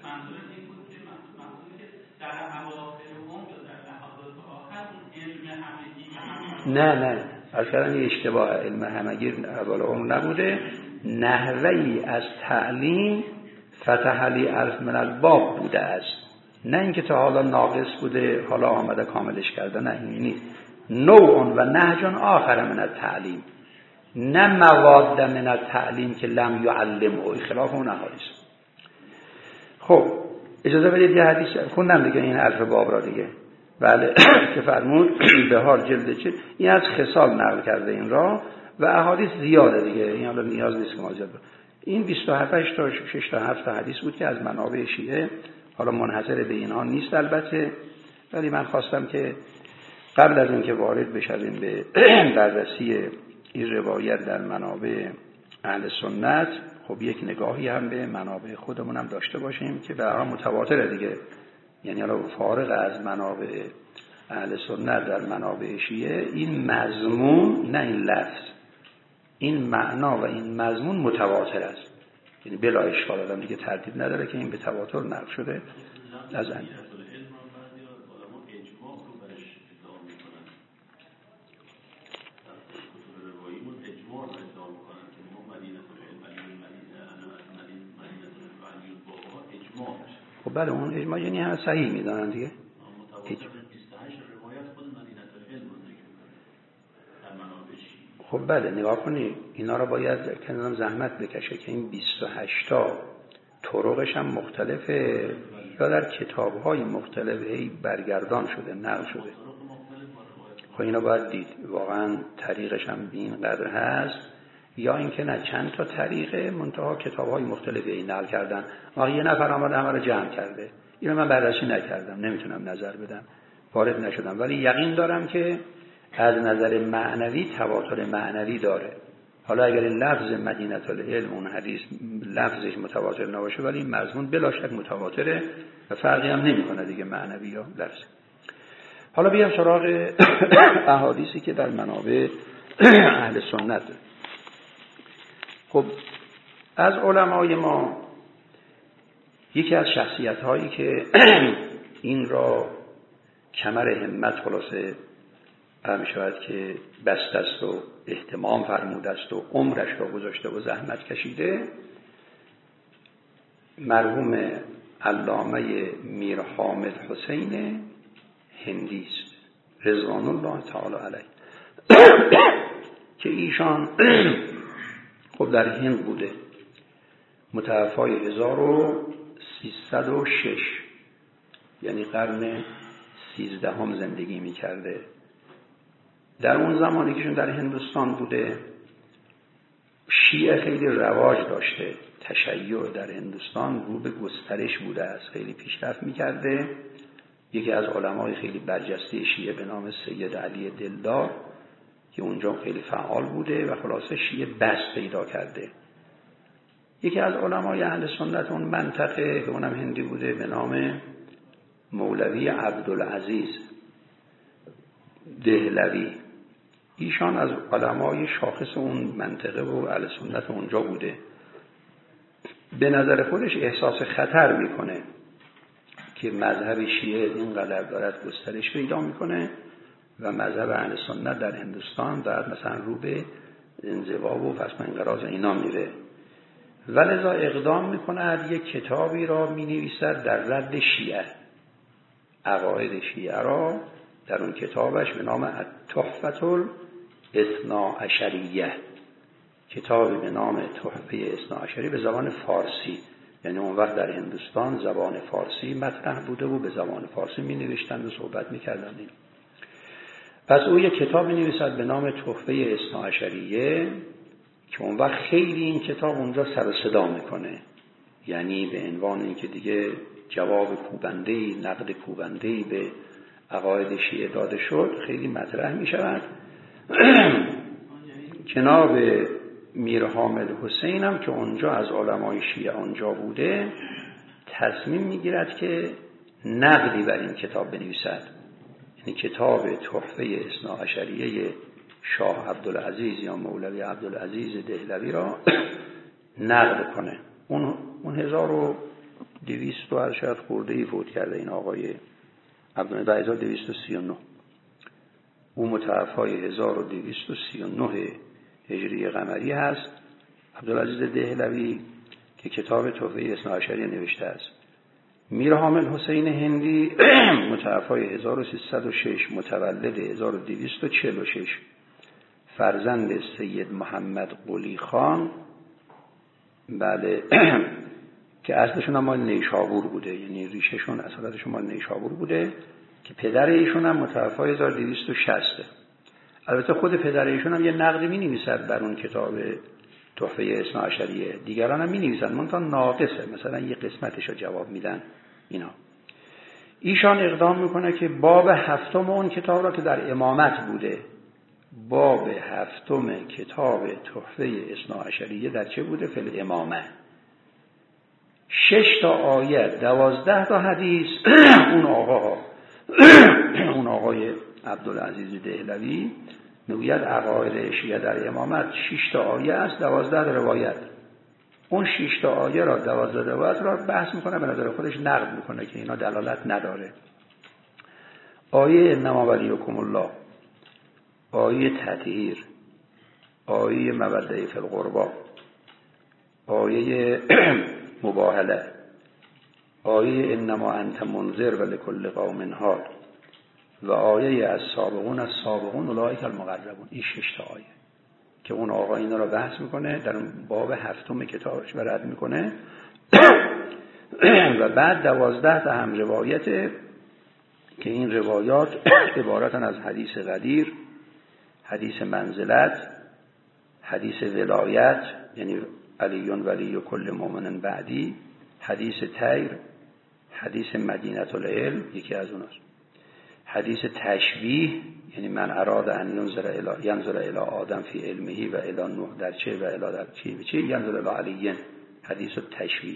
نه نه اصلا این اشتباه، علم همگی اول عمر نبوده، نحوهی از تعلیم فتح لی الف من الباب بوده است، نه اینکه تا حالا ناقص بوده حالا آمده کاملش کرده، نه این نیست. نوع و نهج آخر من التعلیم، نه مواد من التعلیم که لم یعلم و خلاف اون احادیث. خب اجازه بدید یه حدیث خوندم دیگه این الف باب را دیگه، بله که فرمود به حال جلد چه این از خصال نقل کرده این را و احادیث زیاده دیگه، این حالا نیاز نیست که ما زیاد بکنیم. این بیست و هفت تا شش تا هفت تا حدیث بود که از منابع شیعه، حالا منحصر به اینها نیست البته، ولی من خواستم که قبل از اینکه وارد بشیم به بررسی این روایت در منابع اهل سنت، خب یک نگاهی هم به منابع خودمون هم داشته باشیم که به هر متواتره دیگه، یعنی حالا فارغ از منابع اهل سنت در منابع شیعه این مضمون، نه این لفظ، این معنا و این مضمون متواتر است، یعنی بلا اشکال آدم دیگه تردید نداره که این به تواتر نقل شده از ان خب بله اون اجماع یعنی هم صحیح میدانن دیگه. خب بله نگاه کنید اینا رو باید کنم زحمت بکشه که این بیست و هشت تا طرقش هم مختلفه یا در کتاب‌های مختلفه برگردان شده، نقل شده. خب اینا باید دید واقعا طریقش هم به این قدر هست یا اینکه نه چند تا طریقه منتها کتاب‌های مختلفی این نقل کردن، آخه یه نفر آمده همه رو جمع کرده. اینو من بررسی نکردم، نمیتونم نظر بدم، وارد نشدم، ولی یقین دارم که از نظر معنوی تواتر معنوی داره. حالا اگر لفظ مدینه العلم اون حدیث لفظش متواتر نباشه ولی مضمون بلا شک متواتره و فرقی هم نمیکنه دیگه معنوی یا لفظ. حالا بیام سراغ احادیثی که در منابع اهل سنت. خب از علمای ما یکی از شخصیت هایی که این را کمر همت خلاصه می شود که بست است و اهتمام فرموده است و عمرش را گذاشته و زحمت کشیده، مرحوم علامه میر حامد حسین هندی است رضوان الله تعالی علیه که ایشان خب در هند بوده، متوفای هزار و سیصد و شش یعنی قرن سیزدهم زندگی می کرده. در اون زمانی که در هندوستان بوده شیعه خیلی رواج داشته، تشیع در هندوستان رو به گسترش بوده است، خیلی پیشرفت می کرده. یکی از علمای خیلی برجسته شیعه به نام سید علی دلدار که اونجا خیلی فعال بوده و خلاصه شیعه بس پیدا کرده. یکی از علمای اهل سنت اون منطقه که اونم هندی بوده به نام مولوی عبدالعزیز دهلوی، ایشان از علمای شاخص اون منطقه و اهل سنت اونجا بوده. به نظر خودش احساس خطر میکنه که مذهب شیعه اینقدر دارد گسترش پیدا میکنه و مذهب اهل سنت در هندوستان دارد مثلا رو به انزوا و پس انقراض اینا میره. ولذا اقدام میکند یک کتابی را مینویسد در رد شیعه، عقاید شیعه را در اون کتابش به نام التحفة الاثناعشریه، کتابی به نام تحفه اثناعشری به زبان فارسی، یعنی اون وقت در هندوستان زبان فارسی مطرح بوده و به زبان فارسی می نوشتند و صحبت می کردند. پس او یک کتاب می نویسد به نام تحفه اثناعشریه که اون وقت خیلی این کتاب اونجا سر و صدا میکنه، یعنی به عنوان اینکه دیگه جواب کوبنده‌ای، نقد کوبنده‌ای به عقاید شیعه داده شد، خیلی مطرح می شود. جناب میر حامد حسین هم که اونجا از علمای شیعه اونجا بوده تصمیم میگیرد که نقدی بر این کتاب بنویسد، یعنی کتاب تحفه اثناعشریه شاه عبدالعزیز یا مولوی عبدالعزیز دهلوی را نقد کنه. اون اون هزار و دویست و هشت خورده‌ای فوت کرده این آقای عبدالعزیز، هزار و دویست و سی و نه، او متوفای هزار و دویست و سی و نه هجری قمری هست. عبدالعزیز دهلوی که کتاب تحفه اثناعشریه نوشته است. میر حامد حسین هندی متوفای هزار و سیصد و شش، متولد هزار و دویست و چهل و شش، فرزند سید محمد قلی خان، بله که اصلشون هم مال نیشابور بوده، یعنی ریششون اصالتشون مال نیشابور بوده، که پدر ایشون هم متوفای هزار و دویست و شصت. البته خود پدر ایشون هم یه نقدی می نویسد بر اون کتاب تحفه اثناعشریه، دیگران هم می نویسن منتها ناقصه، مثلا یه قسمتش رو جواب میدن اینا. ایشان اقدام میکنه که باب هفتم اون کتاب را که در امامت بوده، باب هفتم کتاب تحفه اثناعشریه در چه بوده؟ فی الامامه. شش تا آیه، دوازده تا حدیث. اون آقا اون آقای عبدالعزیز دهلوی میگوید عقاید شیعه در امامت شش تا آیه است، دوازده تا روایت. اون شش تا آیه را، دوازده روایت را بحث میکنه، به نظر خودش نقد میکنه که اینا دلالت نداره. آیه انما ولیکم الله، آیه تطهیر، آیه مودة فی القربى، آیه مباهله، آیه انما انت منذر ولکل قوم هاد، و آیه از سابقون از سابقون اولئک المقربون. این شش تا آیه که اون آقا اینا رو بحث میکنه در باب هفتم کتابش و رد میکنه. و بعد دوازده تا هم روایت که این روایات عبارتن از حدیث غدیر، حدیث منزلت، حدیث ولایت یعنی علیون ولی و کل مؤمن بعدی، حدیث تیر، حدیث مدینة العلم یکی از اوناست، حدیث تشبیه یعنی من اراد ان ینظر الی ینظر الی آدم فی علمه و الی نوح در چه و الی در چه و چه ینظر الی علی، حدیث تشبیه.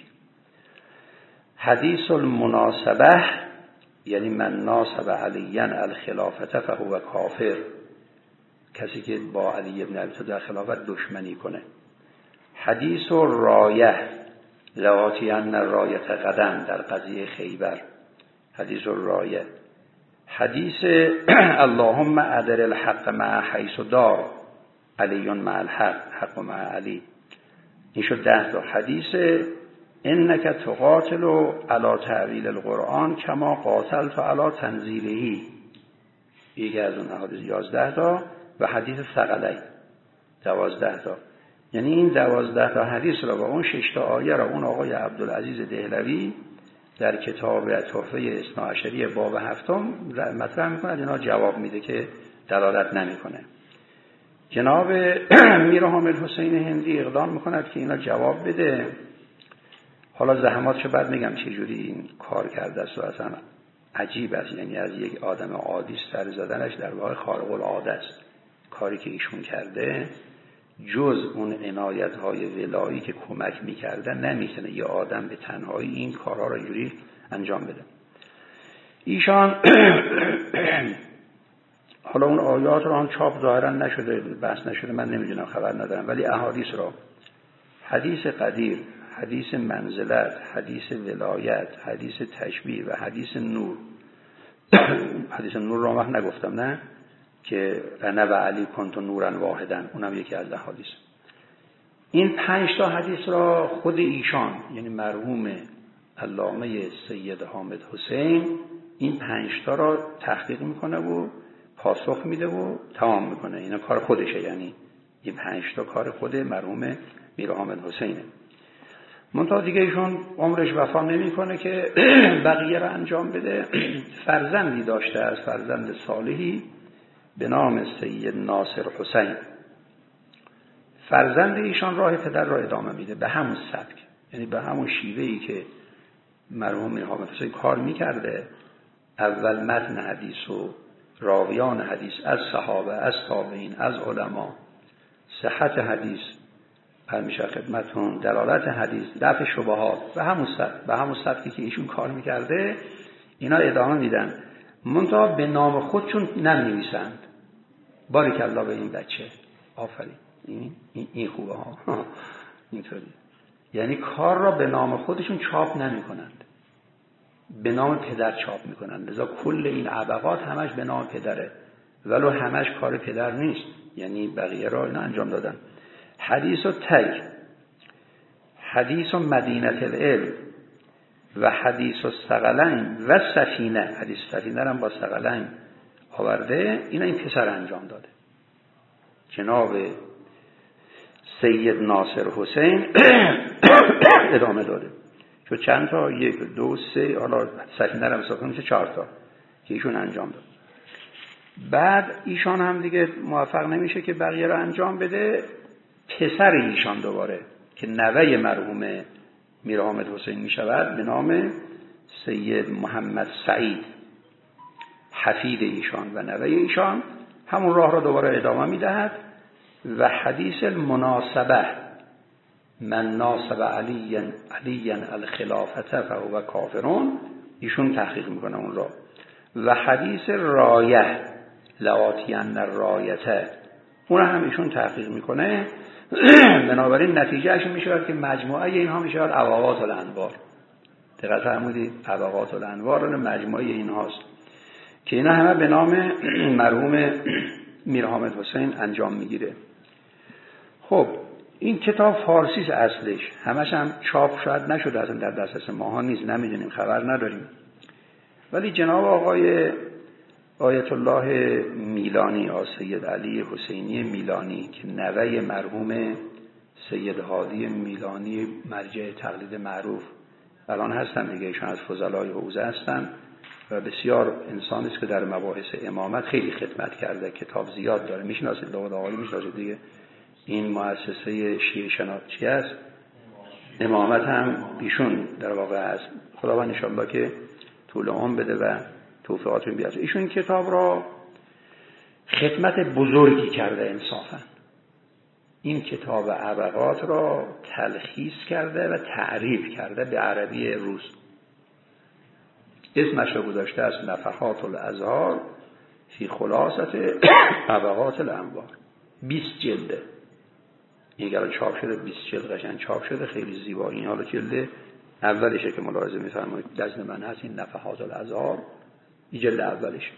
حدیث المناسبه یعنی من ناسب علی الخلافه فهو کافر، کسی که با علی ابن ابی طالب در خلافت دشمنی کنه. حدیث الرایه لواتی ان رایت قدم در قضیه خیبر، حدیث الرایه. حدیث اللهم ادر الحق مع حیث دار علی مع الحق، حق مع علی، این شد ده تا. حدیث انک تقاتل علی تعویل القرآن کما قاتلت علی تنزیله، یکی از اون احادیث یازده تا. و حدیث ثقلین دوازده تا. یعنی این دوازده تا حدیث را با اون شش تا آیه را اون آقای عبدالعزیز دهلوی در کتاب تحفه اثناعشریه باب هفتم مطرح میکنه، اینا جواب میده که دلالت نمیکنه. جناب میر حامد حسین هندی اقدام میکند که اینا جواب بده. حالا زحماتشو بعد میگم چه جوری این کار کرده است و اصلا عجیب است، یعنی از یک آدم عادی سر زدنش در واقع خارق العاده است. کاری که ایشون کرده جز اون عنایت‌های ولایی که کمک می‌کرده نمی‌تونه یه آدم به تنهایی این کارها را اینجوری انجام بده. ایشان حالا اون آیات رو هم چاپ ظاهرا نشده، بحث نشده، من نمیدونم، خبر ندارم، ولی احادیث را، حدیث قدیر، حدیث منزلت، حدیث ولایت، حدیث تشبیه و حدیث نور. حدیث نور رو وقت نگفتم نه که انا و علی کنت نورا واحدا، اونم یکی از احادیث. این پنج تا حدیث را خود ایشان یعنی مرحوم علامه سید حامد حسین این پنج تا را تحقیق میکنه و پاسخ میده و تمام میکنه. اینا کار خودشه، یعنی این پنج تا کار خود مرحوم میر حامد حسینه. منتها دیگه ایشون عمرش وفا نمیکنه که بقیه را انجام بده. فرزندی داشته از فرزند صالحی به نام سید ناصر حسین. فرزند ایشان راه پدر را ادامه میده به همون سبک، یعنی به همون شیوهی که مرحوم میر حامد حسین کار میکرده. اول متن حدیث و راویان حدیث از صحابه، از تابعین، از علما، صحت حدیث همیشه خدمتون، دلالت حدیث، دفع شبهات، به همون سبک به همون سبکی که ایشون کار میکرده اینا ادامه میدن. منتها به نام خودشون ننویسند. بارک الله به این بچه، آفرین، این این خوبه ها. اینطوری یعنی کار را به نام خودشون چاپ نمی کنند، به نام پدر چاپ می کنند. لذا کل این عبقات همش به نام پدره، ولو همش کار پدر نیست، یعنی بقیه را اینا انجام دادن. حدیث و تک، حدیث و مدینه العلم و حدیث و ثقلین و سفینه. حدیث سفینه هم با ثقلین آورده. اینا این پسر انجام داده، جناب سید ناصر حسین ادامه داده. چون چند تا، یک دو سه، حالا سفینه هم حساب کنیم میشه چهار تا که ایشون انجام داد. بعد ایشان هم دیگه موفق نمیشه که بقیه رو انجام بده. پسر ایشان دوباره که نوه مرحوم میر حامد حسین میشود به نام سید محمد سعید، حفید ایشان و نوه ایشان، همون راه را دوباره ادامه میدهد. و حدیث المناسبه، من ناسب علی علی الخلافته فهو کافرون، ایشون تحقیق میکنه اون را. و حدیث رایه لآتین الرایته، اون هم ایشون تحقیق میکنه. بنابراین نتیجهش میشه که مجموعه اینها میشه ابوات الانوار. دقت فرمودید؟ ابوات الانوار مجموعه اینهاست که اینا همه به نام مرحوم میر حامد حسین انجام میگیره. خب این کتاب فارسی است اصلش، همش هم چاپ شاید نشده، اصلا در دسترس ماها نیست، نمیدونیم، خبر نداریم. ولی جناب آقای آیت الله میلانی، آ سید علی حسینی میلانی که نوه مرحوم سید هادی میلانی مرجع تقلید معروف الان هستن دیگه، ایشون از فضلای حوزه هستن و بسیار انسانی است که در مباحث امامت خیلی خدمت کرده، کتاب زیاد داره. میشناسید لغت آقایی میشناسید دیگه، این مؤسسه شیعه شناختی است، امامت هم ایشون در واقع است. خداوند ان شاءالله که طول عمر بده و توفیقات بیاره. ایشون این کتاب را خدمت بزرگی کرده انصافا. این کتاب عبقات را تلخیص کرده و تعریف کرده به عربی روز. اسمش را گذاشته است نفحات الازهار فی خلاصه عبقات الانوار. بیست جلده. این الان چاپ شده، بیست جلد قشنگ چاپ شده، خیلی زیبا. این حالا جلد اولشه که ملاحظه می‌فرمایید دست من هست، این نفحات الازهار، این جلد اولشه.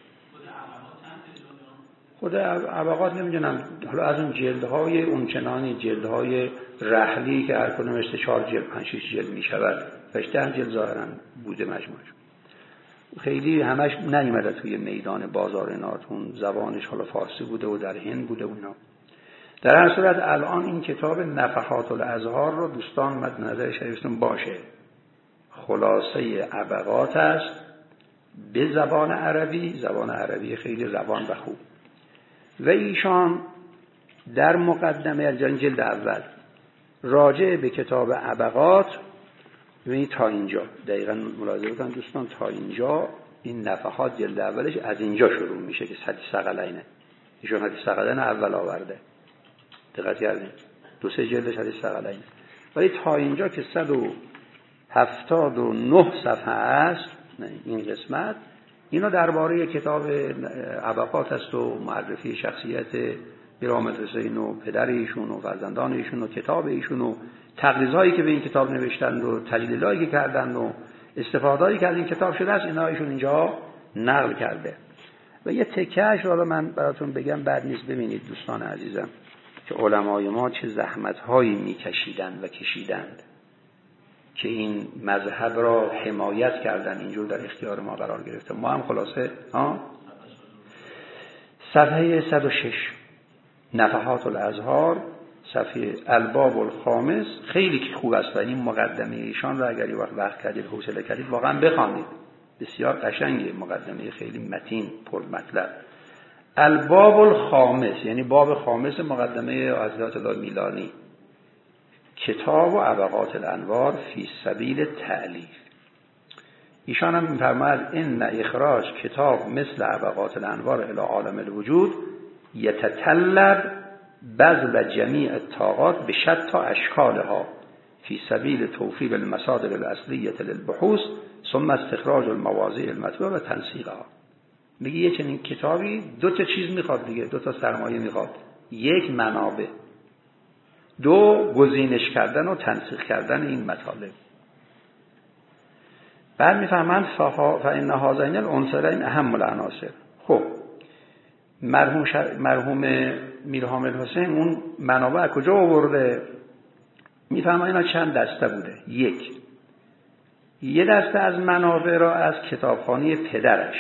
خود عبقات نمیدونم، حالا از اون جلدهای اون چنانی جلدهای رحلی که هر کدومش چهار جلد پنج شش جلد میشود، ده جلد ظاهرا بوده مجموعش. خیلی همش نیومده توی میدان بازار ناتون، زبانش حالا فارسی بوده و در هند بوده و اینا. در هر صورت الان این کتاب نفحات الازهار رو دوستان مد نظر شریفتون باشه، خلاصه عبقات است به زبان عربی، زبان عربی خیلی روان و خوب. و ایشان در مقدمه از جلد اول راجع به کتاب عبقات، ببینید تا اینجا دقیقاً ملاحظه بکنید دوستان، تا اینجا این نفحات جلد اولش از اینجا شروع میشه که حدیث ثقلینه. ایشان حدیث ثقلین اول آورده، دقت کردین؟ دو سه جلدش حدیث ثقلینه. ولی تا اینجا که صد و هفتاد و نه صفحه است این قسمت، اینا درباره کتاب عبقات است و معرفی شخصیت میرا مدرسه این و پدر ایشون و فرزندان ایشون و کتاب ایشون و تقریضایی که به این کتاب نوشتند و تجلیلایی که کردند و استفاده‌ای که از این کتاب شده است، اینا ایشون اینجا نقل کرده. و یه تکه‌اش رو من براتون بگم بعد نیست. ببینید دوستان عزیزم که علمای ما چه زحمت‌هایی می‌کشیدند و کشیدند که این مذهب را حمایت کردن، اینجور در اختیار ما قرار گرفته. ما هم خلاصه ها صفحه صد و شش نفحات الازهار، صفحه الباب الخامس، خیلی خوب است و این مقدمه ایشان را اگر یه وقت وقت کردید حوصله کردید واقعا بخوانید، بسیار قشنگه، مقدمه خیلی متین پر مطلب. الباب الخامس یعنی باب خامس مقدمه حضرت الله میلانی، کتاب و ابقات الانوار فی سبیل تألیف. ایشان هم می‌فرماید ان اخراج کتاب مثل ابقات الانوار الی عالم الوجود یتطلب بذل جمیع الطاقات بشتى اشکالها فی سبیل توفیر المصادر الاصلیه للبحوث ثم استخراج المواضع المطلوبه و تنسیقها. میگه یه چنین کتابی دو تا چیز میخواد دیگه، دو تا سرمایه میخواد. یک منابع، دو گزینش کردن و تنسیق کردن این مطالب. بعد میفهمند فإن هذین العنصرین اهم العناصر. خب مرحوم شر... مرحوم میرحامد حسین اون منابع کجا آورده؟ میفهمه اینا چند دسته بوده. یک یه دسته از منابع را از کتابخانه پدرش،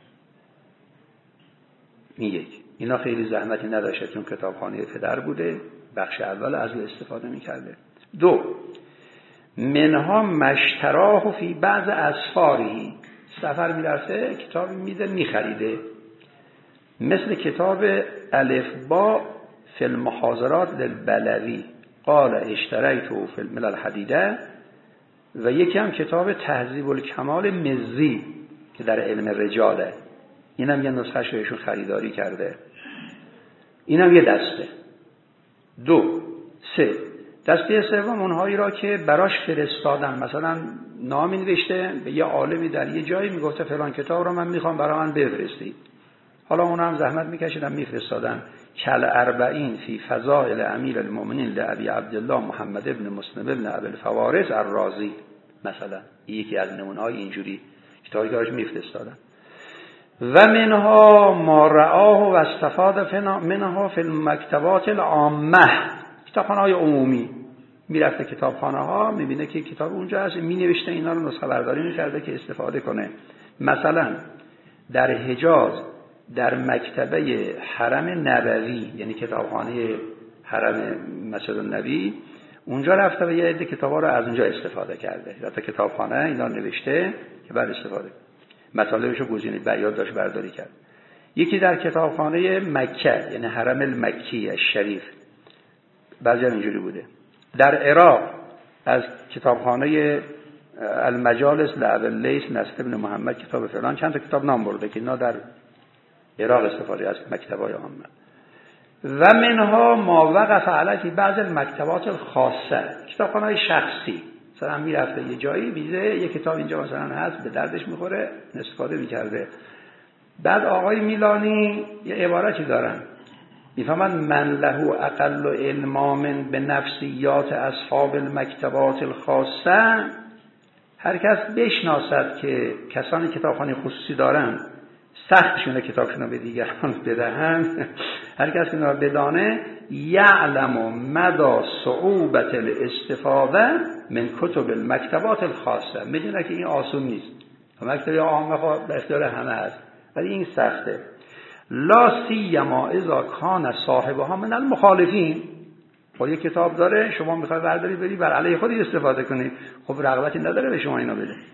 این یک، اینا خیلی زحمتی نداشته چون کتابخانه پدر بوده، بخش اول از استفاده میکرده. دو منها مشتراه فی بعض اسفاری، سفر میرفته کتاب میده میخریده، مثل کتاب الف با فی المحاضرات للبلوی قال اشتریته فی الملل الحدیده، و یکی هم کتاب تهذیب الکمال مزی که در علم رجاله، اینم یه نسخه شویشون خریداری کرده. اینم یه دسته. دو سه دسته سوم اونهایی را که براش فرستادن، مثلا نامی نوشته به یه عالمی در یه جایی میگفته فلان کتاب رو من میخوام برای من بفرستید، حالا اون هم زحمت میکشیدن میفرستادن. کل اربعین فی فضائل امیر المؤمنین لابی عبدالله محمد ابن مسلم ابن ابی الفوارس الرازی، مثلا یکی از نمونه‌های اینجوری کتابی که براش میفرستادن. و منها ما رآه و استفاده منها فی المکتبات العامه، کتابخانه های عمومی. میرفته کتابخانه ها میبینه که کتاب اونجا هست، مینوشته اینا رو نسخه برداری میکرده که استفاده کنه. مثلا در حجاز در مکتبه حرم نبوی، یعنی کتابخانه حرم مسجد النبی، اونجا رفته و یه عده کتابا رو از اونجا استفاده کرده. رفته کتابخانه اینا نوشته که بعد استفاده مطالبش رو گزینه بیاد داشت برداری کرد. یکی در کتابخانه مکه یعنی حرم المکی الشریف، بعضی هم اینجوری بوده. در عراق از کتابخانه المجالس لعب اللیث نصر ابن محمد کتاب فلان، چند تا کتاب نام برده که اینا در عراق استفاده از مکتبای عامه. و منها ما وقف علیه بعض المکتبات الخاصه، کتابخانه‌های شخصی، مثلا میرفته یه جایی بیزه یه کتاب اینجا مثلا هست به دردش میخوره استفاده میکرده. بعد آقای میلانی یه عبارتی دارن میفهمن من له اقل علمامن به نفسیات اصحاب المکتبات الخاصه، هر کس بشناسد که کسانی کتابخانه خصوصی دارن سختشونه کتابشون به دیگران بدهند، هر کس که اینا بدانه یعلم مدى صعوبت الاستفاده من کتب المکتبات الخاصه، میدونه که این آسون نیست. مکتب عامه به اختیار همه هست ولی این سخته. لا سیما اذا کان صاحبها من المخالفین، خب یک کتاب داره شما میخوای برداری بری بر علیه خودی استفاده کنی، خب رغبتی نداره به شما اینا بده.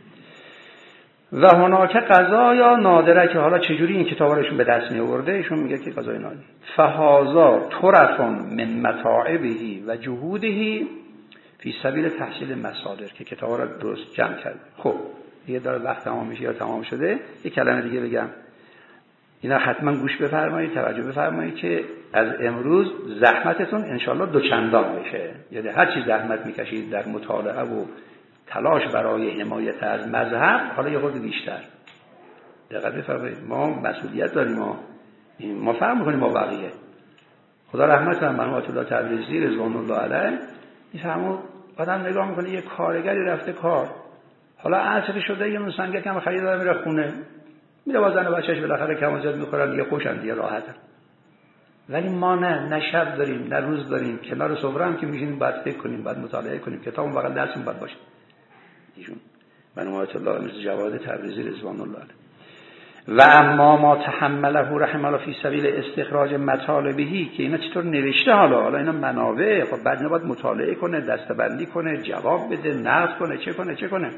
و هناک قضایا نادره که حالا چجوری این کتابا رو ایشون به دست می آورده، ایشون میگه که قضای نادره. فهذا طرفون من متاعبه و جهوده فی سبیل تحصیل مصادر، که کتابا رو درست جمع کرده. خب دیگه داره وقت تمام میشه یا تمام شده، یک کلمه دیگه بگم. اینا حتما گوش بفرمایید، توجه بفرمایید که از امروز زحمتتون انشالله دوچندان بشه. یعنی هر چی زحمت میکشید در مطالعه و تلاش برای حمایت از مذهب، حالا یه خورده بیشتر دقت بفرمایید. ما مسئولیت داریم، ما ما فهم میکنیم با بقیه. خدا رحمت کنه مرحوم آیت الله تبریزی رضوان الله علیه، میفهمه آدم نگاه میکنه یه کارگری رفته کار، حالا عصر شده یه نون سنگک هم خریده میره خونه، میره با زن و بچه‌اش بالاخره کم زیاد میخورن دیگه، خوشن دیگه، راحتن. ولی ما نه نه شب داریم نه روز داریم، کنار سفره هم که میشینیم باید فکر کنیم، باید مطالعه کنیم، کتابمون بغل دستمون باید باشه. ایشون مرحوم آیت الله میرزا جواد تبریزی رضوان الله علیه. و اما ما تحمله رحمه الله فی سبیل استخراج مطالبهی، که اینا چطور نوشته، حالا حالا اینا منابع، خب بعد نباید مطالعه کنه، دستبندی کنه، جواب بده، نقد کنه، چه کنه چه کنه.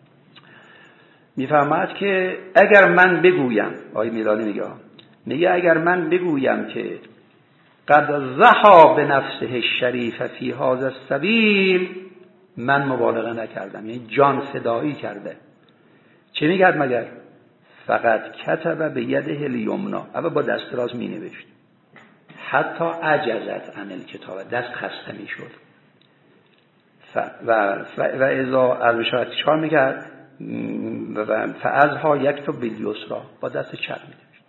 میفهمد که اگر من بگویم، آقای میلانی میگه میگه اگر من بگویم که قد ضحى بنفسه الشریف فی هذا السبیل، من مبالغه نکردم، یعنی جان فدایی کرده. چه میگرد مگر؟ فقط کتب به یده الیمنا، اما با دست راست می نوشت، حتی عجزت عن الکتابه، دست خسته می شد. ف و و اذا از بشارت چکار می کرد؟ و فازها یکتب بالیسرا، با دست چپ می نوشت.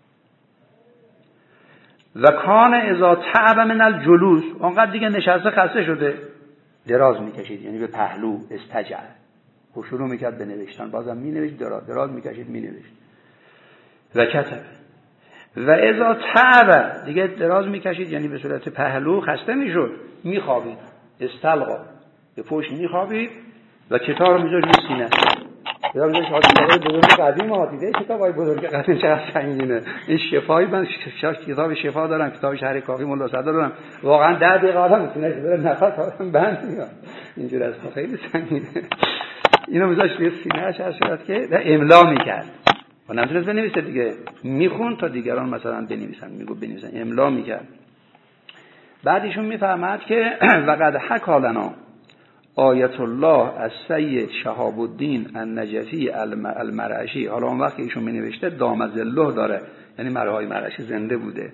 و کان اذا تعب من الجلوس، اونقدر دیگه نشسته خسته شده، دراز می کشید، یعنی به پهلو استجع، و شروع می کرد به نوشتن، بازم می نوشت، دراز, دراز می کشید می نوشت. و کتب و اذا تعب، دیگه دراز میکشید، یعنی به صورت پهلو خسته میشد، میخوابید، استلقا، به پشت میخوابید و کتاب رو میذاشت روی سینه. کتاب میذاشت حاضر بزرگ قدیم ها، دیده کتاب های بزرگ قدیم چقدر سنگینه. این شفایی، من کتاب شفا دارم، کتاب شرح کافی ملا صدر دارم، واقعا ده دقیقه آدم میتونه بره نفس آدم بند میاد، اینجور است، خیلی سنگینه. اینو میذاشت روی سینه‌اش، هر صورت که املا میکرد و نمیتونست بنویسه دیگه، میخون تا دیگران مثلا بنویسن، میگو بنویسن، املا میکرد. بعدشون میفهمد که وقد حکا لنا آیت الله از سید شهاب الدین النجفی المرعشی، حالا اون وقت که ایشون مینوشته دام ظله داره، یعنی مرهای مرعشی زنده بوده،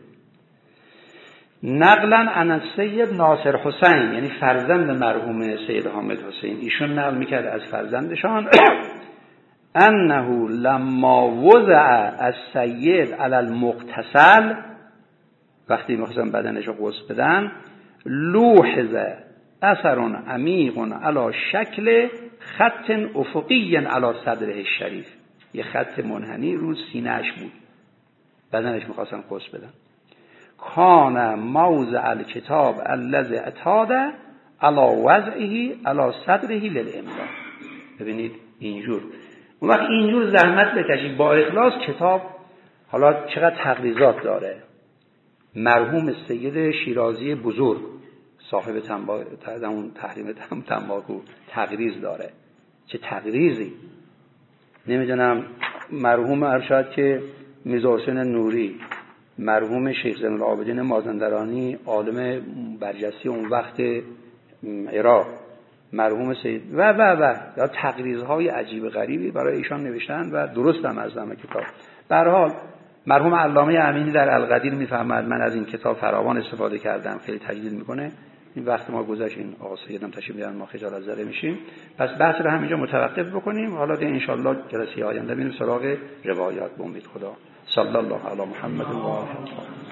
نقلا عن السید ناصر حسین، یعنی فرزند مرحوم سید حامد حسین، ایشون نقل میکرد از فرزندشان انه لما وضع السید علی المغتسل، وقتی میخواستن بدنش رو غسل بدن، لوحظ اثر عمیق علی شکل خط افقی علی صدره الشریف، یه خط منحنی رو سینه‌اش بود، بدنش میخواستن غسل بدن. کان موضع الکتاب الذی اعتاد علی وضعه علی صدره للاملا. ببینید اینجور، اون وقت اینجور زحمت بکشید با اخلاص کتاب. حالا چقدر تقریضات داره مرحوم سید شیرازی بزرگ، صاحب تنبا... تحریم تنباکو، تقریض داره، چه تقریضی. نمیدونم مرحوم ارشاد که میرزا حسین نوری، مرحوم شیخ زین العابدین مازندرانی، عالم برجسته اون وقت عراق، مرحوم سید و و و یا تقریض‌های عجیب غریبی برای ایشان نوشتن و درست هم از نام کتاب. به هر حال مرحوم علامه امینی در القدیر میفهمد من از این کتاب فراوان استفاده کردم، خیلی تجلیل میکنه. این وقت ما گذشت، این آقا سیدم تشریف بیارن، ما خجالت زده میشیم، پس بحث رو همینجا متوقف بکنیم. حالا دیگه ان شاء الله جلسه آینده میریم سراغ روایات. به امید خدا. صلی الله علی محمد و آله.